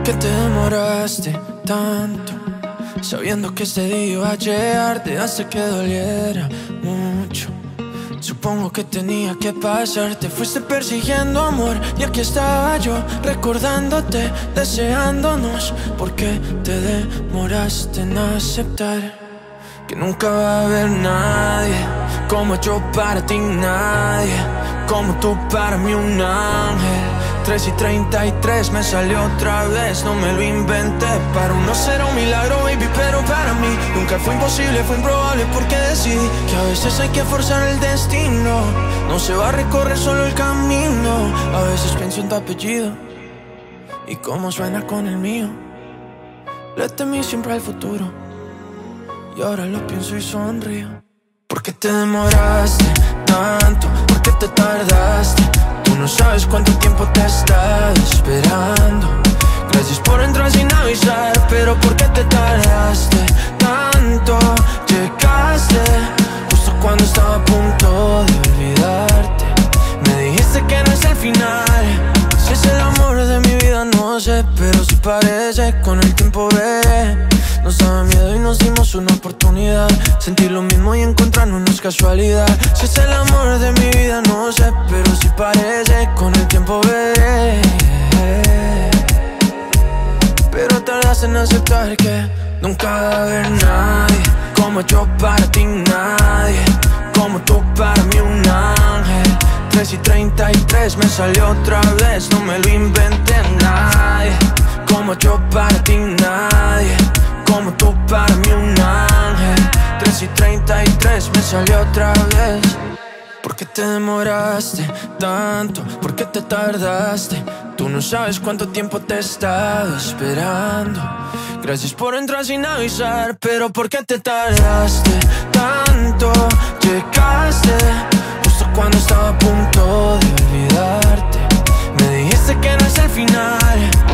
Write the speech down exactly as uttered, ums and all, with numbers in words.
qué te demoraste tanto? Sabiendo que ese día iba a llegar, te hace que doliera mucho. Supongo que tenía que pasar. Te fuiste persiguiendo amor y aquí estaba yo recordándote, deseándonos. ¿Por qué te demoraste en aceptar que nunca va a haber nadie como yo para ti? Nadie como tú para mí, un ángel. Tres y treinta y tres me salió otra vez, no me lo inventé. Para uno será un milagro, baby, pero para mí nunca fue imposible, fue improbable, porque decidí que a veces hay que forzar el destino. No se va a recorrer solo el camino. A veces pienso en tu apellido y cómo suena con el mío. Le temí siempre al futuro y ahora lo pienso y sonrío. ¿Por qué te demoraste tanto? ¿Por qué te tardaste? Tú no sabes cuánto tiempo te he estado esperando. Gracias por entrar sin avisar, pero ¿por qué te tardaste tanto? Llegaste justo cuando estaba a punto de olvidarte. Me dijiste que no es el final. Si es el amor de mi vida no sé, pero si parece, con el tiempo veré. Nos daba miedo y nos dimos una oportunidad. Sentir lo mismo y encontrarnos no es casualidad. Si es el amor de mi vida no sé, pero si parece, con el tiempo veré. Pero tardaste en aceptar que nunca va a haber nadie como yo para ti, nadie como tú para mí, un ángel. Tres y treinta y tres me salió otra vez, no me lo inventé. Nadie como yo para ti, nadie como tú para mí, un ángel. Tres y treinta y tres me salió otra vez. ¿Por qué te demoraste tanto? ¿Por qué te tardaste? Tú no sabes cuánto tiempo te he estado esperando. Gracias por entrar sin avisar, pero ¿por qué te tardaste tanto? Llegaste justo cuando estaba a punto de olvidarte. Me dijiste que no es el final.